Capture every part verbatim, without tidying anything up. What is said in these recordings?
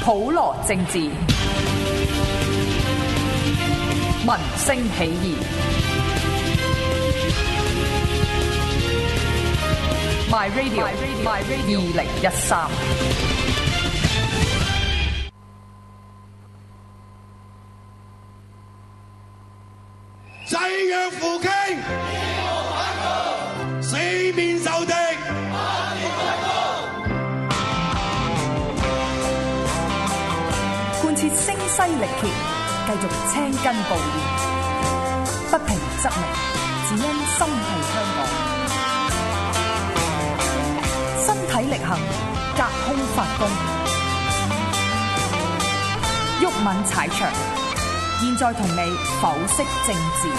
普羅政治，民聲起義。My Radio， My Radio， 二零一三。 濟弱扶傾，四面受敵， 貫徹聲嘶力竭，繼續青筋暴現，不平則鳴，只因心繫香港。身體力行，隔空發功，毓民踩場。現在同你剖析政治。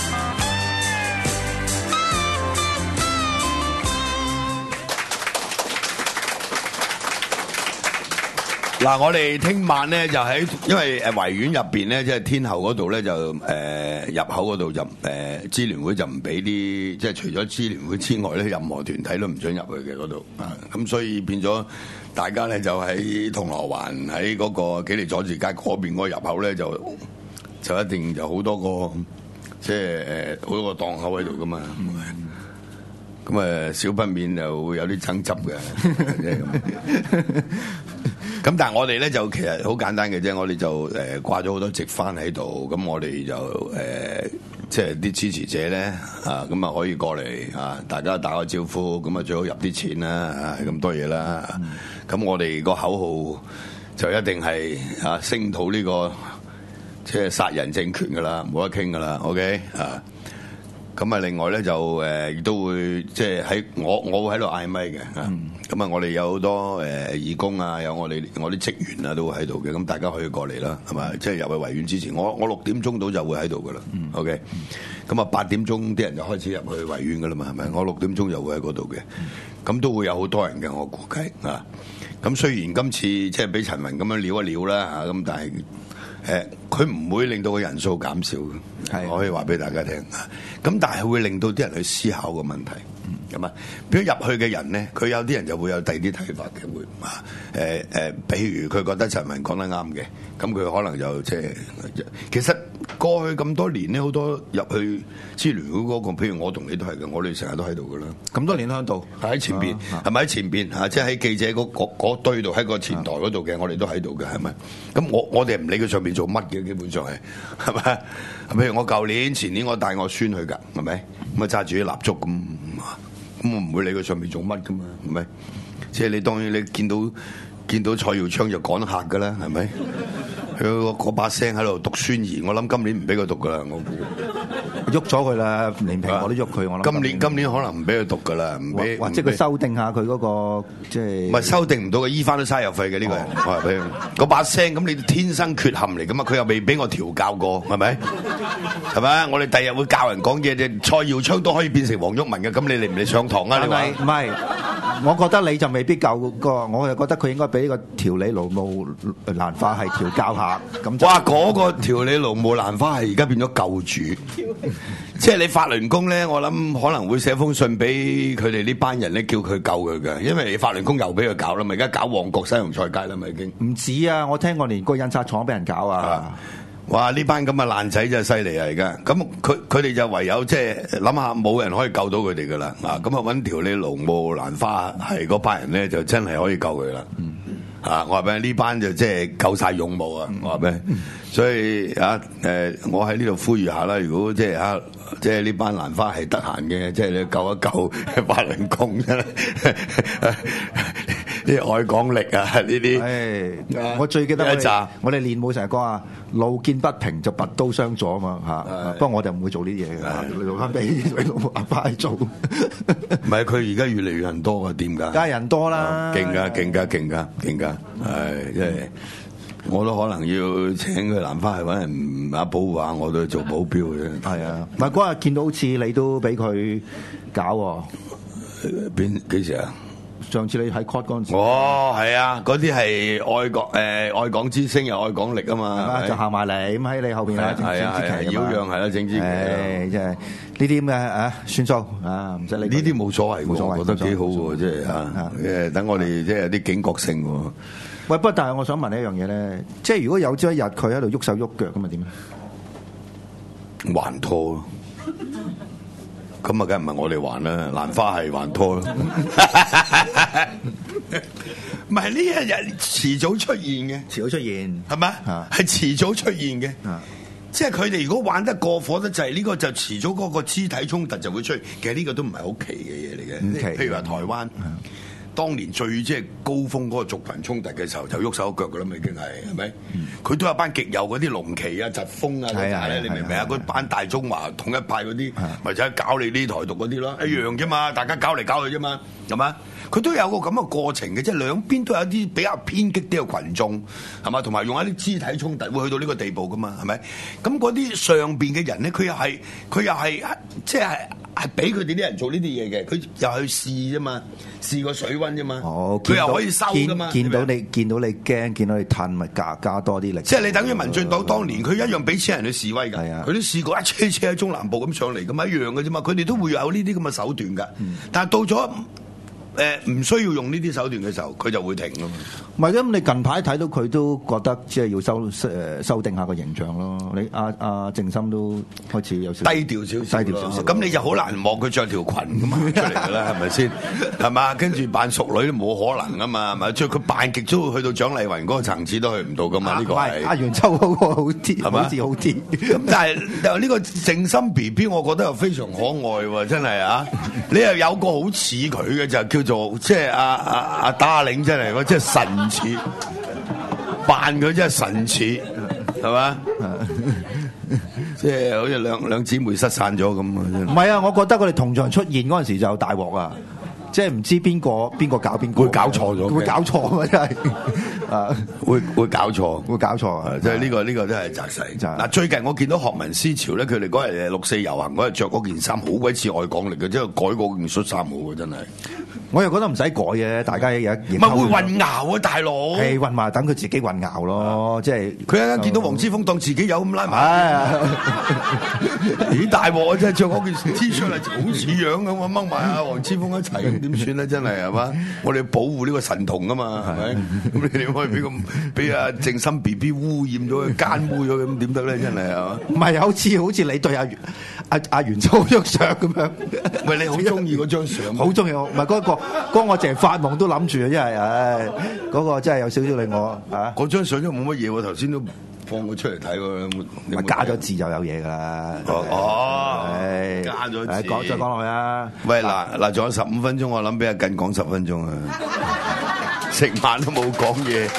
嗱，我哋聽晚咧就喺，因為誒維園入邊咧，即係天后嗰度咧就誒、呃、入口嗰度就誒、呃、支聯會就唔俾啲，即係除咗支聯會之外咧，任何團體都唔准入去嘅嗰度啊。咁所以變咗大家咧就喺銅鑼灣喺嗰個紀利佐治街嗰邊嗰個入口咧就。就一定就好多個，即係誒好多個檔口喺度噶嘛，咁誒、嗯、少不免就會有啲爭執嘅，即係咁。咁但係我哋咧就其實好簡單嘅啫，我哋就誒掛咗好多直幡喺度，咁我哋就誒即係啲支持者咧啊，咁啊可以過嚟啊，大家打個招呼，咁啊最好入啲錢啦，啊咁多嘢啦，咁、嗯、我哋個口號就一定係啊聲討呢個。即係殺人政權噶啦，冇得傾噶啦 ，OK 啊？咁啊，另外咧就誒亦、呃、都會即係喺我我會喺度嗌咪嘅，咁、嗯、啊，我哋有好多誒、呃、義工啊，有我哋我啲職員啊都會喺度嘅，咁大家可以過嚟啦，係嘛？即係入去維園之前，我我六點鐘到就會喺度噶啦 ，OK？咁啊八點鐘啲人就開始入去維園噶啦嘛，係咪？我六點鐘就會喺嗰度嘅，咁都會有好多人嘅，我估計啊。咁雖然今次即係俾陳雲咁樣撩一撩啦嚇，咁但係。誒，佢唔會令到個人數減少嘅，係我可以話俾大家聽。咁但係會令到啲人去思考個問題，咁啊、嗯，變咗入去嘅人咧，佢有啲人就會有第二啲睇法嘅，會啊，誒、呃、誒、呃，比如佢覺得陳雲講得啱嘅，咁佢可能就即係，其實過去咁多年咧，好多入去支聯會嗰個，譬如我同你都係嘅，我哋成日都喺度噶啦，咁多年喺度，喺前邊，係咪喺前邊嚇？即係喺記者嗰嗰嗰堆度，喺個前台嗰度嘅，我哋都喺度嘅，係咪？咁我我哋唔理佢上邊做乜嘅，基本上係係咪？譬如我舊年、前年我帶我孫去㗎，係咪？咁啊揸住啲蠟燭咁，咁我唔會理佢上邊做乜㗎嘛，係咪？即係你當然你見到見到蔡耀昌就趕客㗎啦，係咪？佢嗰把聲喺度讀宣言，我諗今年唔俾佢讀㗎啦，我估喐咗佢啦，連蘋果都喐佢，我諗今年今年可能唔俾佢讀㗎啦，唔俾或者佢修訂下佢嗰個即係唔係修訂唔到嘅，醫翻都嘥入費嘅呢個人，我話俾你，嗰把聲咁你天生缺陷嚟㗎嘛，佢又未俾我調教過，係咪？係咪？我哋第日會教人講嘢，蔡耀昌都可以變成黃毓民嘅，咁你嚟唔嚟上堂啊？你話唔係？我覺得你就未必夠個，我就覺得佢應該俾呢個條理勞務蘭花係調教下咁。 哇！嗰個條理勞務蘭花係而家變咗救主，即係你法輪功咧，我諗可能會寫封信俾佢哋呢班人咧，叫佢救佢嘅，因為法輪功又俾佢搞啦，咪而家搞旺角西洋菜街啦，咪已經唔止啊！我聽過連個印刷廠俾人搞啊！ 哇！呢班咁嘅爛仔真係犀利啊！而家咁佢佢哋就唯有即係諗下冇人可以救到佢哋噶啦啊！咁啊揾條理勞務蘭花係嗰班人咧就真係可以救佢啦。嗯啊！我話俾你呢班就即係夠晒勇武啊！我話俾你，所以啊誒，我喺呢度呼籲下啦。如果即係啊，即係呢班蘭花係得閒嘅，即係你救一救法輪功啫。啲愛港力啊，呢啲。誒， 我最記得我哋我哋練武成日講啊，路見不平就拔刀相助啊嘛嚇。不過我哋唔會做呢啲嘢嘅，留翻俾老阿爸去做。唔係佢而家越嚟越人多啊，點㗎？ 梗係人多啦， 勁㗎，勁㗎，勁㗎，勁㗎。係，即係我都可能要請佢蘭花去揾人啊保護下，我都做保鏢嘅。 係啊，唔係嗰日見到好似你都俾佢搞喎。 邊幾時啊？ 上次你喺 court 嗰陣時， 哦，係啊，嗰啲係愛國誒、呃、愛港之聲又愛港力啊嘛， 就行埋嚟咁喺你後邊啊， 係啊係啊，擾攘係啦，政治旗誒，即係呢啲咁嘅啊，算數啊，唔使理。 呢啲冇所謂， 冇所謂， 我覺得幾好喎，即係嚇誒，等我哋即係有啲警覺性喎。 喂，不過但係我想問你一樣嘢咧，即係如果有朝一日佢喺度喐手喐腳咁啊點咧？ 還拖咯，咁啊，梗係唔係我哋還啦，蘭花係還拖咯。唔係呢一日遲早出現嘅， 遲早出現係咪？係遲早出現嘅，即係佢哋如果玩得過火得滯，呢個就遲早嗰個肢體衝突就會出現。其實呢個都唔係好奇嘅嘢嚟嘅，譬如話台灣。當年最即係高峰嗰個族群衝突嘅時候，就喐手喐腳噶啦嘛，已經係係咪？佢、嗯、都有班極右嗰啲龍旗啊、疾風啊嗰啲咧，你明唔明啊？嗰班大中華統一派嗰啲，咪就係搞你呢台獨嗰啲咯，一樣啫嘛，大家搞嚟搞去啫嘛，係嘛？佢都有個咁嘅過程嘅，即係兩邊都有一啲比較偏激啲嘅群眾，係嘛？同埋用一啲肢體衝突會去到呢個地步噶嘛，係咪？咁嗰啲上邊嘅人咧，佢又係佢又係即係係俾佢哋啲人做呢啲嘢嘅，佢又去試啫嘛，試個水溫啫嘛，佢、哦、又可以收噶嘛。 見到你見到你驚，見到你褪，咪加加多啲力。 即係你等於民進黨當年，佢、呃、一樣俾錢人去示威㗎，佢、啊、都試過一車車喺中南部咁上嚟，咁一樣嘅啫嘛。佢哋都會有呢啲咁嘅手段㗎，嗯、但係到咗。誒唔需要用呢啲手段嘅時候，佢就會停咯。 唔係咁，你近排睇到佢都覺得即係要修誒修訂下個形象咯。你阿阿靜心都開始有少低調少少， 低調少少。 咁你就好難望佢着條裙咁啊出嚟㗎啦，係咪先？係嘛？跟住扮淑女都冇可能啊嘛，係咪？即係佢扮極都會去到蔣麗芸嗰個層次都去唔到㗎嘛？呢、啊這個係阿袁秋嗰個好啲，係嘛？好似好啲。咁但係呢個靜心 B B， 我覺得又非常可愛喎，真係啊！你又有個好似佢嘅就叫做即係阿阿阿打領真係，即係神似。扮佢真係神似，係嘛？即係好似兩兩姊妹失散咗咁啊！ 唔係啊，我覺得佢哋同場出現嗰陣時就大鑊啊！即係唔知邊個邊個搞邊個， 會搞錯咗， 會搞錯啊！真係啊， 會會搞錯， 會搞錯啊！ 即係呢個呢個真係責使。嗱，最近我見到學民思潮咧，佢哋嗰日六四遊行嗰日着嗰件衫好鬼似愛港力嘅，即係改過件恤衫好嘅，真係。我又覺得唔使改嘅，大家有唔係會混淆啊，大佬。係混埋，等佢自己混淆咯，即係佢一陣見到黃之鋒當自己有咁拉埋，咦大鑊啊！真係着嗰件 T 恤嚟，好似樣咁啊，掹埋阿黃之鋒一齊，點算咧？真係係嘛？我哋要保護呢個神童啊嘛，係咪？咁你點可以俾咁俾阿靜心 B B 污染咗、奸污咗咁點得咧？真係係嘛？唔係好似好似你對阿阿阿袁秋張相咁樣。喂，你好中意嗰張相？好中意我，唔係嗰個。嗰我淨係發夢都諗住啊！因為唉，嗰個真係有少少令我啊！嗰張相都冇乜嘢喎，頭先都放佢出嚟睇喎，咪加咗字就有嘢噶啦！哦，係加咗字，講再講落去啊！喂，嗱嗱，仲有十五分鐘，我諗俾阿近講十分鐘啊！食晚都冇講嘢。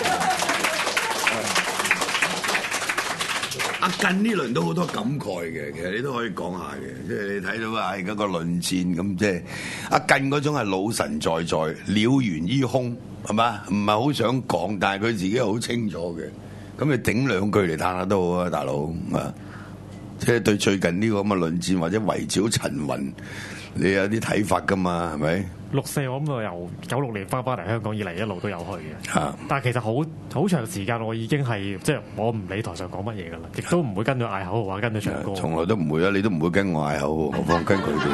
阿近呢輪都好多感慨嘅，其實你都可以講下嘅，即係你睇到啊，而家個論戰咁，即係阿近嗰種係老神在在，了然於胸，係嘛？唔係好想講，但係佢自己好清楚嘅。咁你頂兩句嚟嘆下都好啊，大佬啊！即係對最近呢個咁嘅論戰或者圍剿陳雲，你有啲睇法噶嘛？係咪？六四我諗我由九六年翻返嚟香港以嚟一路都有去嘅，但係其實好好長時間我已經係即係我唔理台上講乜嘢㗎啦，亦都唔會跟佢嗌口號或者跟佢唱歌，從來都唔會啊！你都唔會跟我嗌口號，何況跟佢哋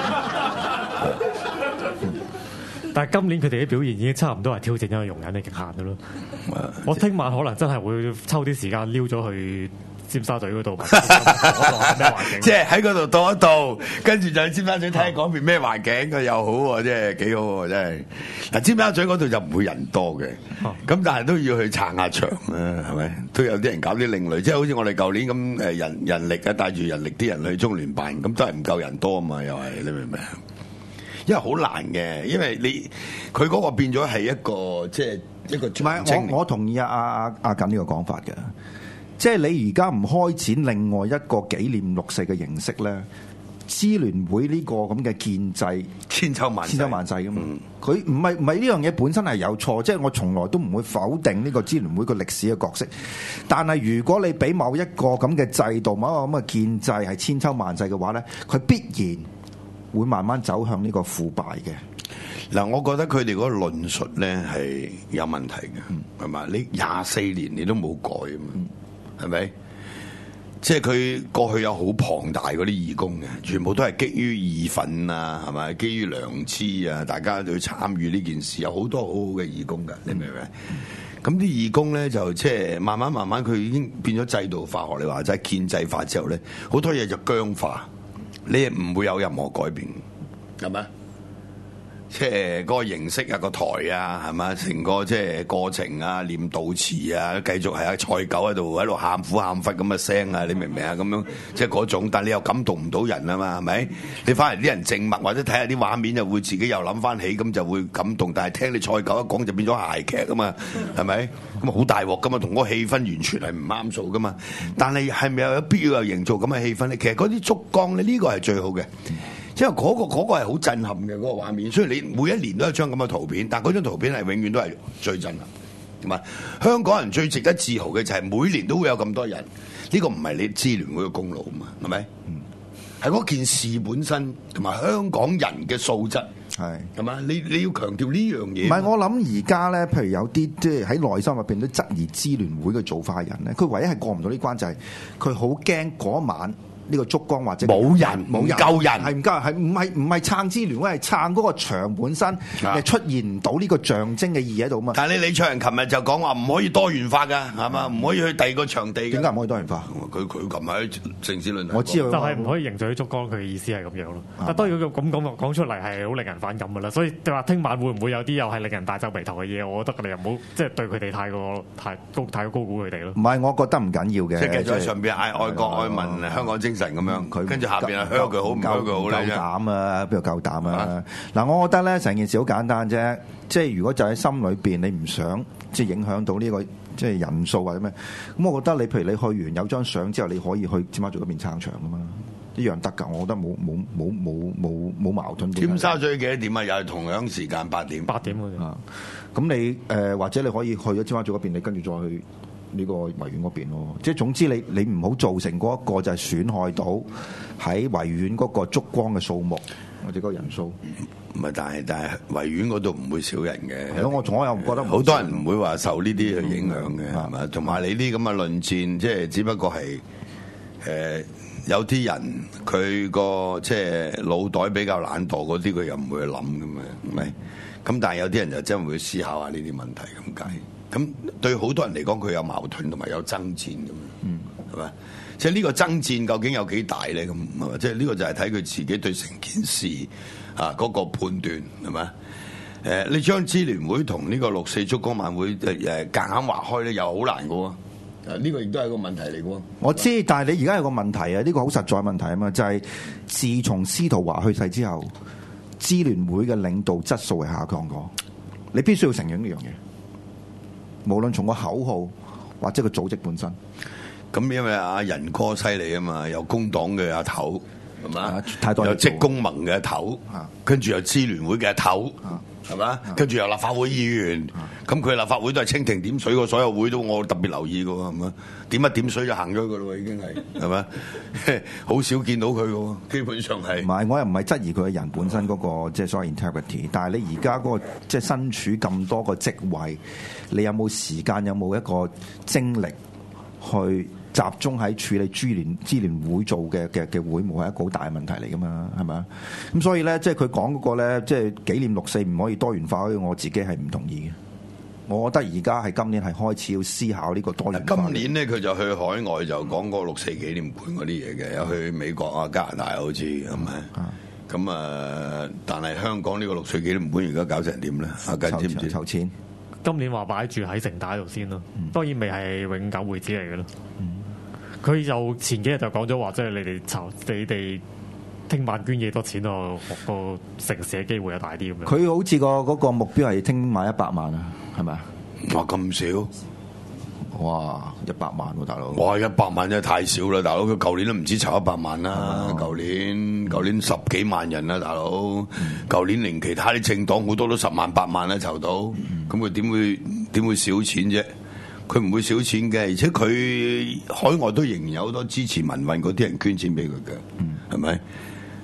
咧。但係今年佢哋啲表現已經差唔多係挑戰咗個容忍嘅極限㗎咯。我聽晚可能真係會抽啲時間撩咗去尖沙咀嗰度，即係喺嗰度到一度，跟住就喺尖沙咀睇下嗰邊咩環境，佢又好喎，即係幾好喎，真係。嗱，尖沙咀嗰度就唔會人多嘅，咁但係都要去撐下場啊，係咪？都有啲人搞啲另類，即係好似我哋舊年咁誒人人力啊，帶住人力啲人去中聯辦，咁都係唔夠人多啊嘛，又係你明唔明？因為好難嘅，因為你佢嗰個變咗係一個即係一個。唔係，我我同意阿阿阿緊呢個講法嘅。即係你而家唔開展另外一個紀念六四嘅形式咧，支聯會呢個咁嘅建制千秋萬千秋萬世噶嘛？佢唔係唔係呢樣嘢本身係有錯，即係我從來都唔會否定呢個支聯會個歷史嘅角色。但係如果你俾某一個咁嘅制度、某一個咁嘅建制係千秋萬世嘅話咧，佢必然會慢慢走向呢個腐敗嘅。 嗱，我覺得佢哋嗰個論述咧係有問題嘅，係嘛、嗯？你廿四年你都冇改啊嘛，係咪、嗯？即係佢過去有好龐大嗰啲義工嘅，全部都係基於義憤啊，係咪？基於良知啊，大家都要參與呢件事，有好多好好嘅義工㗎，你明唔明？咁啲、嗯、義工咧就即係慢慢慢慢，佢已經變咗制度化，學你話齋建制化之後咧，好多嘢就僵化，你唔會有任何改變，係咪？即係嗰個形式啊，個台啊，係嘛？成個即係過程啊，念悼詞啊，繼續係阿蔡狗喺度喺度喊苦喊忽咁嘅聲啊，你明唔明啊？咁樣即係嗰種，但係你又感動唔到人啊嘛，係咪？你翻嚟啲人靜默或者睇下啲畫面，就會自己又諗翻起，咁就會感動。但係聽你蔡狗一講就變咗諧劇啊嘛，係咪？咁啊好大鑊噶嘛，同嗰個氣氛完全係唔啱數噶嘛。但係係咪有必要又營造咁嘅氣氛咧？其實嗰啲燭光咧，呢個係最好嘅。因為嗰、那個嗰、那個係好震撼嘅嗰、那個畫面，所以你每一年都有一張咁嘅圖片，但係嗰張圖片係永遠都係最震撼，係嘛？香港人最值得自豪嘅就係每年都會有咁多人，呢、這個唔係你支聯會嘅功勞啊嘛，係咪？係嗰、嗯、件事本身同埋香港人嘅素質，係係嘛？你你要強調呢樣嘢。唔係我諗而家咧，譬如有啲即係喺內心入邊都質疑支聯會嘅做法嘅人咧，佢唯一係過唔到呢關就係佢好驚嗰晚。呢個燭光或者冇人冇夠人係唔夠，係唔係唔係撐支聯會，係撐嗰個場本身係出現唔到呢個象徵嘅意義喺度嘛？但係你李卓人琴日就講話唔可以多元化㗎，係嘛？唔可以去第二個場地嘅。點解唔可以多元化？佢佢琴日喺城市論壇，我知道就係唔可以營造啲燭光，佢嘅意思係咁樣咯。但當然佢咁講講出嚟係好令人反感㗎啦。所以你話聽晚會唔會有啲又係令人大皺眉頭嘅嘢？我覺得你又唔好即係對佢哋太過太高太過高估佢哋咯。唔係，我覺得唔緊要嘅。即係繼續喺上邊嗌愛國愛民香港精神咁樣佢。跟住下邊啊，香佢好唔香佢好咧？夠膽啊！邊度夠膽啊？嗱、啊，我覺得咧成件事好簡單啫。即係如果就喺心裏邊，你唔想即係影響到呢、這個即係人數或者咩？咁我覺得你譬如你去完有張相之後，你可以去尖沙咀嗰邊撐場噶嘛，一樣得㗎。我覺得冇冇冇冇冇冇矛盾。尖沙咀幾多點啊？又係同樣時間八點。八點㗎。啊，咁你誒、呃、或者你可以去咗尖沙咀嗰邊，你跟住再去。呢個維園嗰邊咯，即係總之你你唔好造成嗰一個就係損害到喺維園嗰個燭光嘅數目或者嗰個人數。唔係，但係但係維園嗰度唔會少人嘅。係咯，我從我又唔覺得好多人唔會話受呢啲去影響嘅，係嘛？同埋你啲咁嘅論戰，即係只不過係誒、呃、有啲人佢個即係腦袋比較懶惰嗰啲，佢又唔會去諗㗎嘛，係咪？咁但係有啲人就真係會思考下呢啲問題咁解。咁對好多人嚟講，佢有矛盾同埋有爭戰咁樣，係嘛、嗯？即係呢個爭戰究竟有幾大咧？咁係嘛？即係呢個就係睇佢自己對成件事啊嗰個判斷係嘛？誒，你將支聯會同呢個六四燭光晚會誒誒夾硬劃開咧，又好難嘅喎。啊，呢個亦都係個問題嚟嘅喎。我知，但係你而家有個問題啊，呢個好實在問題啊嘛，就係自從司徒華去世之後，支聯會嘅領導質素係下降咗。你必須要承認呢樣嘢。無論從個口號或者個組織本身，咁因為阿仁哥犀利啊嘛，有工黨嘅阿頭係嘛，有職工盟嘅阿頭，跟住又支聯會嘅阿頭係嘛，跟住又立法會議員，咁佢立法會都係蜻蜓點水，個所有會都我特別留意嘅喎，係嘛？點一點水就行咗嘅咯，已經係係嘛？好少見到佢嘅喎，基本上係。唔係，我又唔係質疑佢嘅人本身嗰個即係所謂 integrity，但係你而家嗰個即係身處咁多個職位，你有冇時間，有冇一個精力去集中喺處理支聯支聯會做嘅嘅嘅會務，係一個好大嘅問題嚟噶嘛？係咪？咁所以咧，即係佢講嗰個咧，即係紀念六四唔可以多元化，我自己係唔同意嘅。我覺得而家係今年係開始要思考呢個多元化。今年咧，佢就去海外就講個六四紀念館嗰啲嘢嘅，有去美國啊、加拿大好似係咪？咁啊，但係香港呢個六四紀念館而家搞成點咧？阿根知唔知？籌錢。今年話擺住喺城大度先咯，嗯、當然未係永久會址嚟嘅咯。佢、嗯、就前幾日就講咗話，即係你哋籌，你哋聽晚捐幾多錢咯，個城市嘅機會又大啲咁樣。佢好似個嗰個目標係聽晚一百萬啊，係咪啊？哇，咁少！哇，一百萬喎、啊，大佬！哇，一百萬真係太少啦，大佬！佢舊年都唔止籌一百萬啦，舊、哦、年舊年十幾萬人啦，大佬！舊、嗯、年連其他啲政黨好多都十萬八萬啦籌到，咁佢點會點會少錢啫？佢唔會少錢嘅，而且佢海外都仍然有好多支持民運嗰啲人捐錢俾佢嘅，係咪、嗯？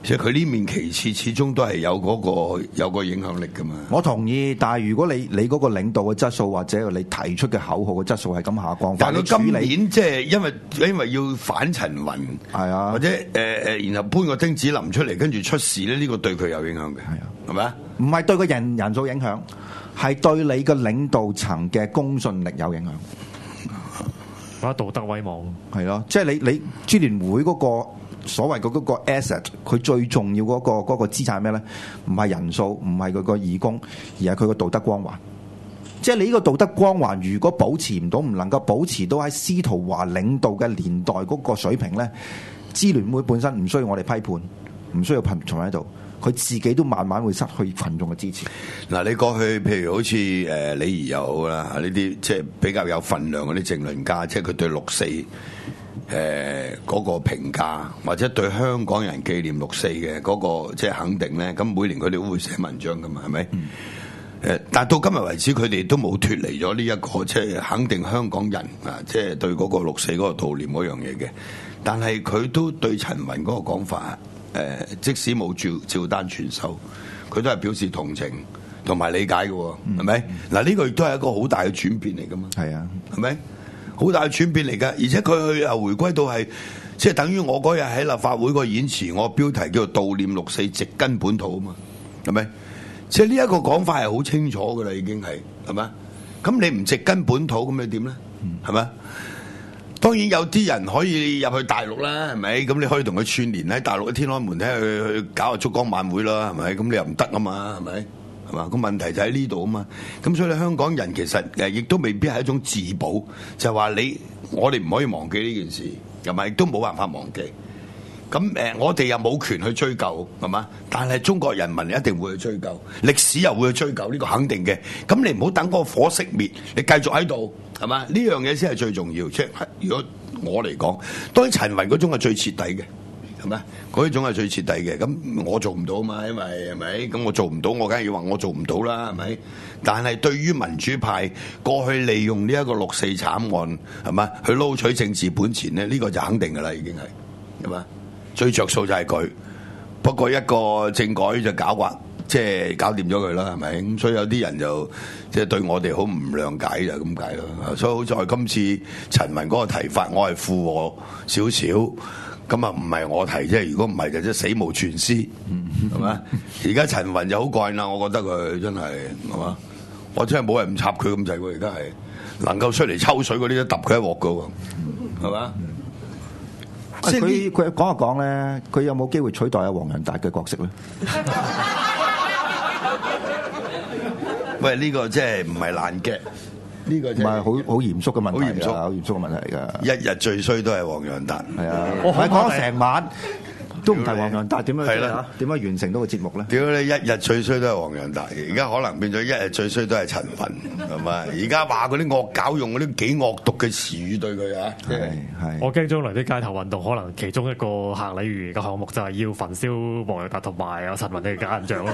即係佢呢面旗幟始終都係有嗰、嗰個有個影響力噶嘛。 我同意，但係如果你你嗰個領導嘅質素或者你提出嘅口號嘅質素係咁下降， 但係佢今你年即係因為因為要反陳雲， 係啊， 或者誒誒、呃，然後搬個丁子霖出嚟，跟住出事咧，呢、呢個對佢有影響嘅，係啊， 係咪啊？ 唔係對個人人數影響，係對你嘅領導層嘅公信力有影響。 或者道德威望係咯，即係你你支聯會嗰個所謂嘅嗰個 asset，佢最重要嗰、嗰個嗰、嗰個資產係咩咧？唔係人數，唔係佢個義工，而係佢個道德光環。即係你呢個道德光環，如果保持唔到，唔能夠保持到喺司徒華領導嘅年代嗰個水平咧，支聯會本身唔需要我哋批判，唔需要群眾喺度。佢自己都慢慢會失去群眾嘅支持。 嗱，你過去譬如好似誒李儀又好啦，呢啲即係比較有份量嗰啲政論家，即係佢對六四誒嗰個評價，或者對香港人紀念六四嘅嗰個即係肯定咧，咁每年佢哋都會寫文章噶嘛，係咪？誒、嗯，但係到今日為止，佢哋都冇脫離咗呢一個即係肯定香港人啊，即係對嗰個六四嗰個悼念嗰樣嘢嘅。但係佢都對陳雲嗰個講法。誒，即使冇照照單全收，佢都係表示同情同埋理解嘅，係咪？嗱，呢個亦都係一個好大嘅轉變嚟噶嘛。係啊，係咪？好大嘅轉變嚟噶，而且佢又回歸到係，即係等於我嗰日喺立法會個演詞，我標題叫做悼念六四，植根本土啊嘛，係咪？即係呢一個講法係好清楚噶啦，已經係，係咪？咁你唔植根本土，咁你點咧？係咪？當然有啲人可以入去大陸啦，係咪？咁你可以同佢串聯喺大陸嘅天安門睇去去搞個燭光晚會啦，係咪？咁你又唔得啊嘛，係咪？係嘛？個問題就喺呢度啊嘛。咁所以你香港人其實誒亦都未必係一種自保，就係話你我哋唔可以忘記呢件事，係咪？亦都冇辦法忘記。咁誒，我哋又冇權去追究，係嘛？但係中國人民一定會去追究，歷史又會去追究，呢個肯定嘅。咁你唔好等嗰個火熄滅，你繼續喺度，係嘛？呢樣嘢先係最重要。即係如果我嚟講，當然陳雲嗰種係最徹底嘅，係咪？嗰種係最徹底嘅。咁我做唔到嘛，因為係咪？咁我做唔到，我梗係要話我做唔到啦，係咪？但係對於民主派過去利用呢一個六四慘案，係嘛，去撈取政治本錢咧，呢個就肯定㗎啦，已經係，係嘛？最着數就係佢，不過一個政改就搞劃，即係搞掂咗佢啦，係咪？咁所以有啲人就即係對我哋好唔諒解就咁解咯。所以好在今次陳雲嗰個提法，我係附和少少，咁啊唔係我提，即係如果唔係就即係死無全屍，係嘛？而家陳雲就好過癮啦，我覺得佢真係係嘛？我真係冇人唔插佢咁滯喎，而家係能夠出嚟抽水嗰啲都揼佢一鑊噶喎，係嘛？佢佢講下講咧，佢有冇機會取代阿黃洋達嘅角色咧？喂，呢、這個即係唔係爛嘅，呢、這個唔係好好嚴肅嘅問題㗎，好嚴肅嘅問題㗎。一日最衰都係黃洋達，係啊，我講成晚。都唔提黃洋達點樣係啦？點樣完成到個節目咧？屌你！一日最衰都係黃洋達，而家可能變咗一日最衰都係陳雲，係咪？而家話嗰啲惡搞用嗰啲幾惡毒嘅詞語對佢啊！係係。我驚將來啲街頭運動可能其中一個行禮如儀嘅項目就係要焚燒黃洋達同埋阿陳雲嘅假人像咯。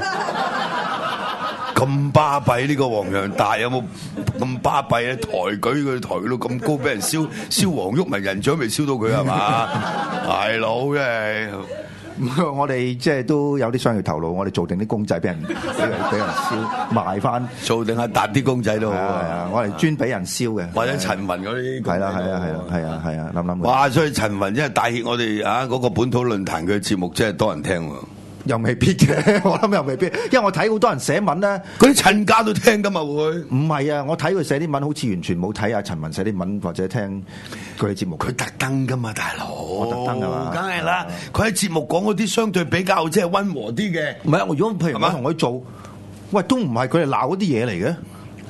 咁巴閉呢個黃洋達有冇咁巴閉咧？抬舉佢抬到咁高，俾人燒燒黃毓民人像未燒到佢係嘛？大佬真係。我哋即係都有啲商業頭腦，我哋做定啲公仔俾人俾人俾人燒賣翻，做定下搭啲公仔都好啊！我哋專俾人燒嘅，或者陳雲嗰啲係啦係啊係啊係啊係啊諗諗。哇！所以陳雲真係帶起我哋啊嗰個本土論壇嘅節目，真係多人聽喎。又未必嘅，我諗又未必，因為我睇好多人寫文咧，嗰啲陳家都聽噶嘛會？唔係啊，我睇佢寫啲文，好似完全冇睇阿陳雲寫啲文或者聽佢嘅節目。佢特登噶嘛，大佬，我特登噶嘛，梗係啦。佢喺節目講嗰啲相對比較即係溫和啲嘅。唔係啊，我如果譬如我同佢做，喂，都唔係佢哋鬧嗰啲嘢嚟嘅。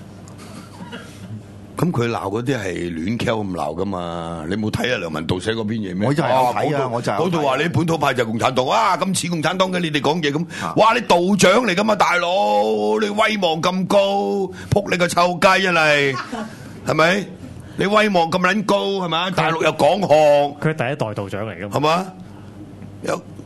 咁佢鬧嗰啲係亂 Q 咁鬧噶嘛？你冇睇啊梁文道寫嗰篇嘢咩？我就係有睇啊，我就嗰度話你本土派就共產黨啊，咁似共產黨嘅你哋講嘢咁，哇！你道長嚟噶嘛，大佬，你威望咁高，撲你個臭雞啊你，係咪？你威望咁撚高係咪？大陸又講學，佢係第一代道長嚟噶嘛？係嘛？有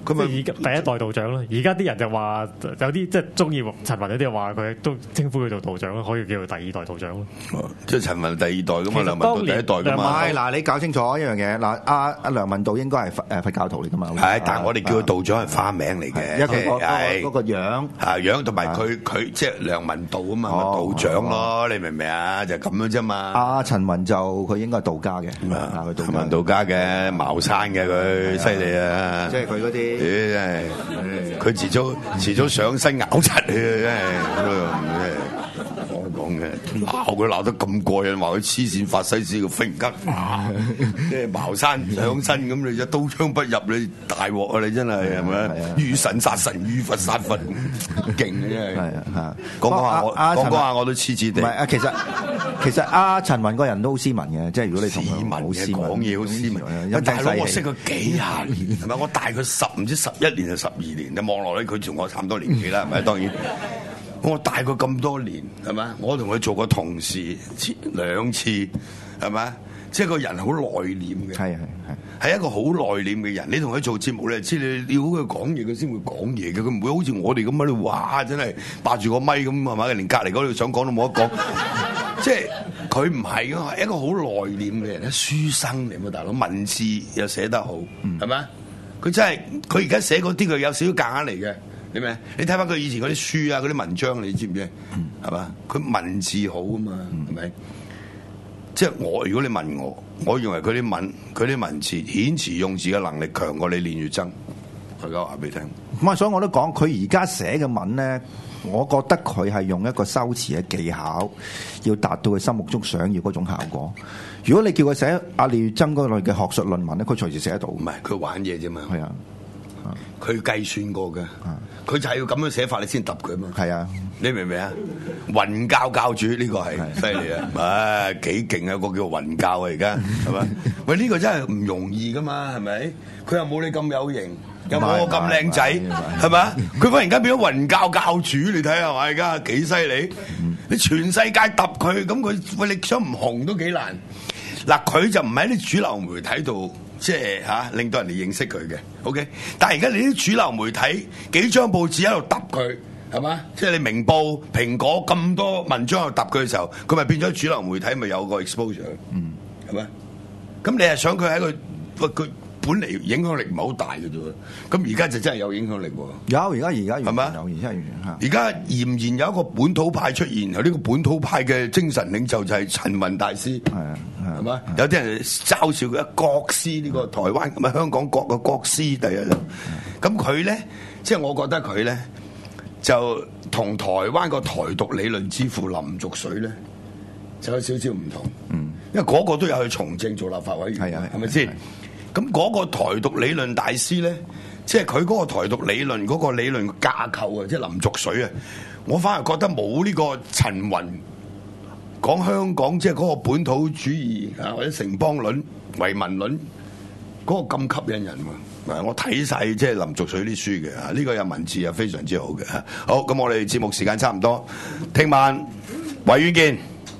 佢咪即係而家第一代道長咯。而家啲人就話有啲即係中意陳雲有啲人話佢都稱呼佢做道長咯，可以叫做第二代道長咯。 即係陳雲第二代噶嘛，梁文道第一代噶嘛。 係嗱，你搞清楚一樣嘢嗱，阿阿梁文道應該係佛誒佛教徒嚟噶嘛。 係，但係我哋叫佢道長係花名嚟嘅， 因為嗰係嗰個樣啊樣同埋佢佢即係梁文道啊嘛，咪道長咯，你明唔明啊？就咁樣啫嘛。 阿陳雲就佢應該係道家嘅，佢陳雲道家嘅茅山嘅佢犀利啊！ 即係佢嗰啲。 真係，佢遲早遲早上身咬柒佢啊！真係，我講嘅鬧佢鬧得咁過癮，話佢黐線法西斯個忽然間，即係茅山上身咁，你就刀槍不入，你大鑊啊！你真係係咪？遇神殺神，遇佛殺佛，勁嘅真係。係啊，講講下我，講講下我都黐黐地。 唔係啊，其實其實阿陳雲個人都好斯文嘅，即係如果你同佢好斯文， 講嘢好斯文。因為大佬我識佢幾廿年，係咪？我大佢十唔知十一年定十二年，你望落咧，佢同我差唔多年紀啦，係咪？當然，我大佢咁多年，係咪？我同佢做過同事兩次，係咪？即係個人好內斂嘅，係係係，係一個好內斂嘅人。你同佢做節目咧，知你要佢講嘢，佢先會講嘢嘅。佢唔會好似我哋咁喺度，哇！真係霸住個咪咁，係咪？連隔離嗰度想講都冇得講。即係佢唔係嘅，係一個好內斂嘅人，書生嚟嘛，大佬文字又寫得好，係咪？佢真係佢而家寫嗰啲，佢有少少夾硬嚟嘅，你明？你睇翻佢以前嗰啲書啊，嗰啲文章，你知唔知？係嘛？佢文字好啊嘛，係咪？即係我，如果你問我，我認為佢啲文，佢啲文字遣詞用字嘅能力強過你練乙錚。我而家話俾你聽。 咁啊，所以我都講，佢而家寫嘅文咧，我覺得佢係用一個修辭嘅技巧，要達到佢心目中想要嗰種效果。如果你叫佢寫阿練乙錚嗰類嘅學術論文咧，佢隨時寫得到。唔係佢玩嘢啫嘛。係啊。佢計算過嘅，佢就係要咁樣寫法，你先揼佢嘛。係啊，你明唔明啊？雲教教主呢個係犀利啊！啊，幾勁啊！個叫雲教啊，而家係咪？喂，呢個真係唔容易噶嘛，係咪？佢又冇你咁有型，又冇我咁靚仔，係咪？佢忽然間變咗雲教教主，你睇下嘛，而家幾犀利？你全世界揼佢，咁佢喂你想唔紅都幾難。嗱，佢就唔喺啲主流媒體度。即係嚇，令到人哋認識佢嘅，OK。但係而家你啲主流媒體幾張報紙喺度揼佢，係嘛？即係你明報、蘋果咁多文章喺度揼佢嘅時候，佢咪變咗主流媒體咪有個 exposure，嗯，係咪？咁你係想佢喺個喂佢本嚟影響力唔係好大嘅啫喎，咁而家就真係有影響力喎。 有，而家而家係咪？ 有，而家嚇。 而家儼然有一個本土派出現，有呢個本土派嘅精神領袖就係陳雲大師，係啊。係嘛？有啲人嘲笑佢啊，國師呢個台灣咁啊，香港國嘅國師第一。咁佢咧，即係我覺得佢咧，就同台灣個台獨理論之父林濁水咧，就有少少唔同。嗯，因為嗰個都有去從政做立法委員，係啊，係咪先？咁嗰個台獨理論大師咧，即係佢嗰個台獨理論嗰個理論架構啊，即係林濁水啊，我反而覺得冇呢個陳雲。講香港即係嗰個本土主義啊，或者城邦論、遺民論嗰個咁吸引人喎。我睇晒即係林濁水啲書嘅啊，呢個有文字又非常之好嘅。好，咁我哋節目時間差唔多，聽晚維園見。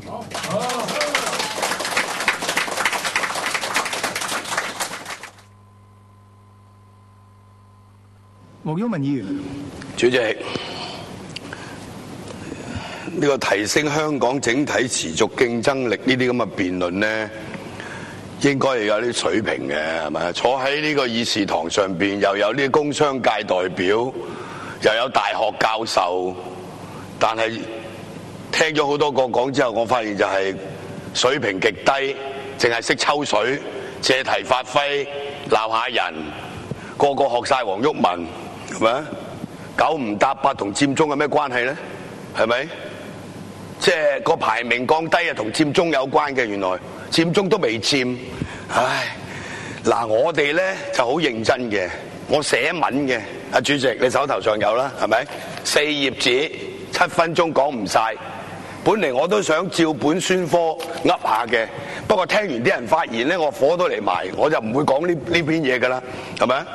黃毓民議員， 主席。呢個提升香港整體持續競爭力呢啲咁嘅辯論咧，應該係有啲水平嘅，係咪？坐喺呢個議事堂上邊，又有啲工商界代表，又有大學教授，但係聽咗好多個講之後，我發現就係水平極低，淨係識抽水、借題發揮、鬧下人，個個學晒黃毓民，係咪？九唔搭八同佔中有咩關係咧？係咪？即係個排名降低啊，同佔中有關嘅。原來佔中都未佔，唉！嗱，我哋咧就好認真嘅，我寫文嘅。阿主席，你手頭上有啦，係咪？四頁紙，七分鐘講唔晒。本嚟我都想照本宣科噏下嘅，不過聽完啲人發言咧，我火都嚟埋，我就唔會講呢呢篇嘢噶啦，係咪？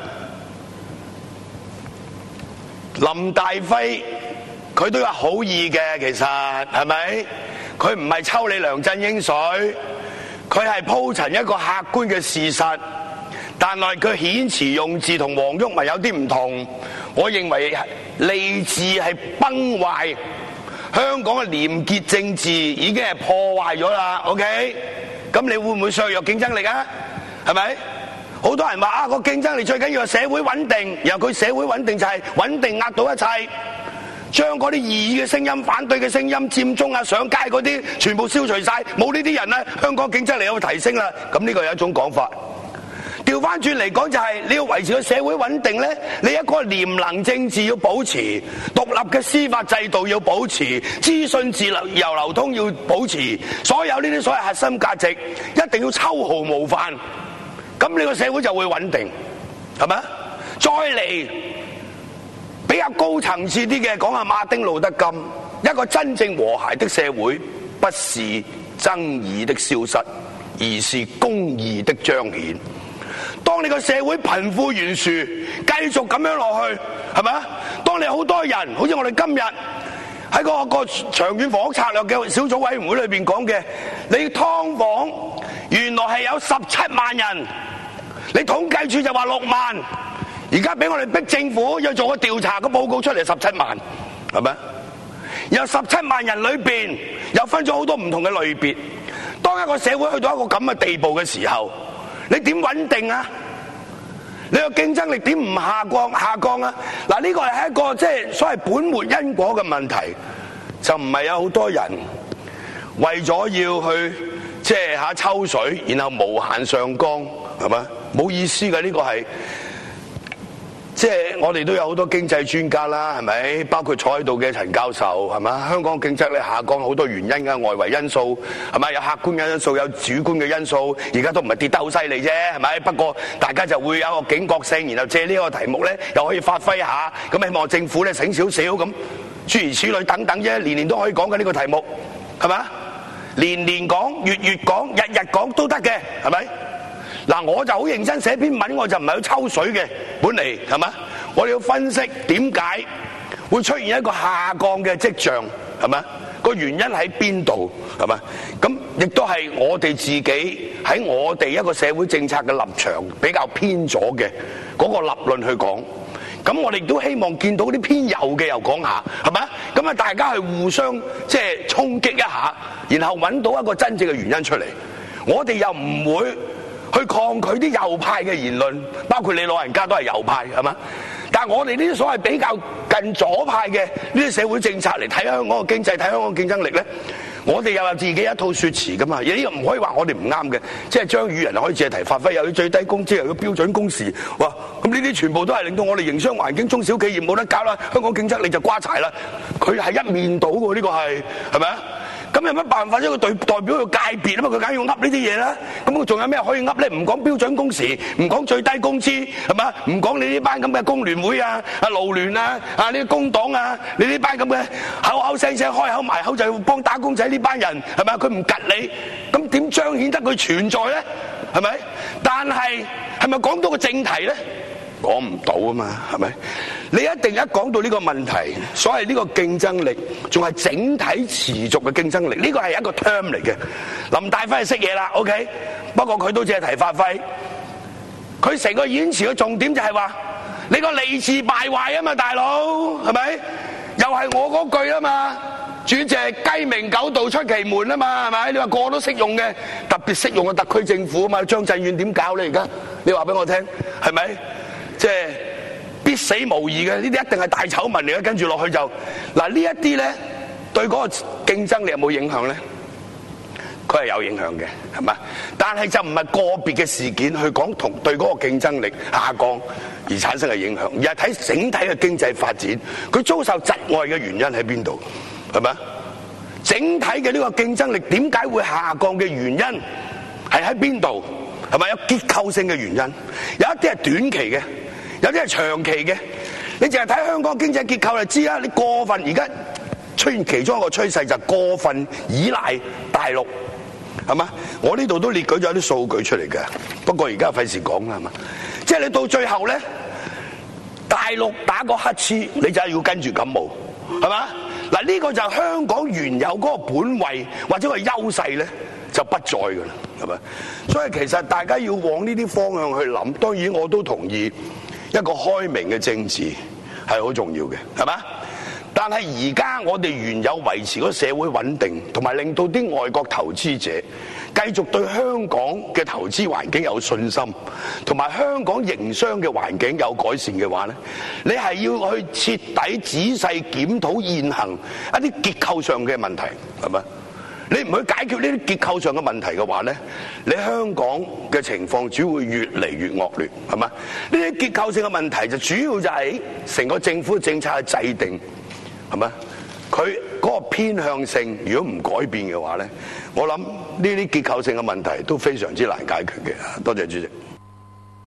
林大輝。佢都有好意嘅，其實係咪？佢唔係抽你梁振英水，佢係鋪陳一個客觀嘅事實。大但係佢遣詞用字同黃毓民有啲唔同，我認為吏治係崩壞，香港嘅廉潔政治已經係破壞咗啦。OK， 咁你會唔會削弱競爭力啊？係咪？好多人話啊，個競爭力最緊要係社會穩定，然後佢社會穩定就係穩定壓倒一切，將嗰啲異議嘅聲音、反對嘅聲音、佔中啊、上街嗰啲全部消除晒，冇呢啲人咧，香港競爭力有提升啦。咁呢個有一種講法。調翻轉嚟講就係、是、你要維持個社會穩定咧，你一個廉能政治要保持，獨立嘅司法制度要保持，資訊自由流通要保持，所有呢啲所謂核心價值一定要秋毫無犯，咁你個社會就會穩定，係咪？再嚟比較高層次啲嘅講下馬丁路德金，一個真正和諧的社會不是爭議的消失，而是公義的彰顯。當你個社會貧富懸殊繼續咁樣落去，係咪啊？當你好多人，好似我哋今日喺嗰個長遠房屋策略嘅小組委員會裏邊講嘅，你劏房原來係有十七萬人，你統計處就話六萬，而家俾我哋逼政府要做個調查，個報告出嚟十七萬，係咪？有十七萬人裏邊又分咗好多唔同嘅類別。當一個社會去到一個咁嘅地步嘅時候，你點穩定啊？你個競爭力點唔下降下降啊？嗱，呢個係一個即係所謂本末因果嘅問題，就唔係有好多人為咗要去即係吓抽水，然後無限上綱，係咪？冇意思嘅，呢個係。即係我哋都有好多經濟專家啦，係咪？包括坐喺度嘅陳教授，係咪？香港競爭力下降好多原因㗎，外圍因素係咪？有客觀嘅因素，有主觀嘅因素，而家都唔係跌得好犀利啫，係咪？不過大家就會有一個警覺性，然後借呢個題目咧，又可以發揮下，咁希望政府咧醒少少咁，諸如此類等等啫，年年都可以講嘅呢個題目，係咪？年年講、月月講、日日講都得嘅，係咪？嗱，我就好認真寫篇文，我就唔係去抽水嘅，本嚟係嘛？我哋要分析點解會出現一個下降嘅跡象，係嘛？個原因喺邊度，係嘛？咁亦都係我哋自己喺我哋一個社會政策嘅立場比較偏左嘅嗰個立論去講。咁我哋都希望見到啲偏右嘅又講下，係咪？咁啊，大家去互相即係衝擊一下，然後揾到一個真正嘅原因出嚟。我哋又唔會去抗拒啲右派嘅言論，包括你老人家都係右派，係嘛？但係我哋呢啲所謂比較近左派嘅呢啲社會政策嚟睇香港嘅經濟、睇香港競爭力咧，我哋又有自己一套説辭噶嘛。而呢個唔可以話我哋唔啱嘅，即係將與人可以借題發揮，又要最低工資，又要標準工時，哇！咁呢啲全部都係令到我哋營商環境、中小企業冇得搞啦，香港競爭力就瓜柴啦。佢係一面倒喎，呢個係係咪啊？咁有乜辦法啫？佢代代表個界別啊嘛，佢梗係要噏呢啲嘢啦。咁佢仲有咩可以噏咧？唔講標準工時，唔講最低工資，係嘛？唔講你呢班咁嘅工聯會啊、啊勞聯啊、啊呢啲工黨啊，你呢班咁嘅口口聲聲開口埋口就要幫打工仔呢班人，係咪？佢唔及你，咁點彰顯得佢存在咧？係咪？但係係咪講到個正題咧？講唔到啊嘛，係咪？你一定一講到呢個問題，所謂呢個競爭力，仲係整體持續嘅競爭力，呢個係一個 term 嚟嘅。林大輝係識嘢啦 ，OK， 不過佢都借題發揮，佢成個演詞嘅重點就係話，你個吏治敗壞啊嘛，大佬，係咪？又係我嗰句啊嘛，主席雞鳴狗盜出奇門啊嘛，係咪？你話個個都適用嘅，特別適用嘅特區政府啊嘛，張震遠點搞咧而家？你話俾我聽，係咪？即係必死無疑嘅，呢啲一定係大醜聞嚟嘅。跟住落去就嗱呢一啲咧，對嗰個競爭力有冇影響咧？佢係有影響嘅，係嘛？但係就唔係個別嘅事件去講同對嗰個競爭力下降而產生嘅影響，而係睇整體嘅經濟發展，佢遭受窒礙嘅原因喺邊度？係咪？整體嘅呢個競爭力點解會下降嘅原因係喺邊度？係咪有結構性嘅原因？有一啲係短期嘅。有啲係長期嘅，你淨係睇香港經濟結構就知啦。你過分而家出現其中一個趨勢就係過分依賴大陸，係嘛？我呢度都列舉咗啲數據出嚟嘅，不過而家費事講啦，係嘛？即係你到最後咧，大陸打個乞嗤，你就係要跟住感冒，係嘛？嗱，呢個就係香港原有嗰個本位或者個優勢咧，就就不再㗎啦，係咪？所以其實大家要往呢啲方向去諗。當然我都同意一個開明嘅政治係好重要嘅，係咪？但係而家我哋原有維持個社會穩定，同埋令到啲外國投資者繼續對香港嘅投資環境有信心，同埋香港營商嘅環境有改善嘅話咧，你係要去徹底仔細檢討現行一啲結構上嘅問題，係咪？你唔去解決呢啲結構上嘅問題嘅話咧，你香港嘅情況只會越嚟越惡劣，係咪？呢啲結構性嘅問題就主要就係成個政府政策嘅制定，係咪？佢嗰個偏向性如果唔改變嘅話咧，我諗呢啲結構性嘅問題都非常之難解決嘅。多謝主席。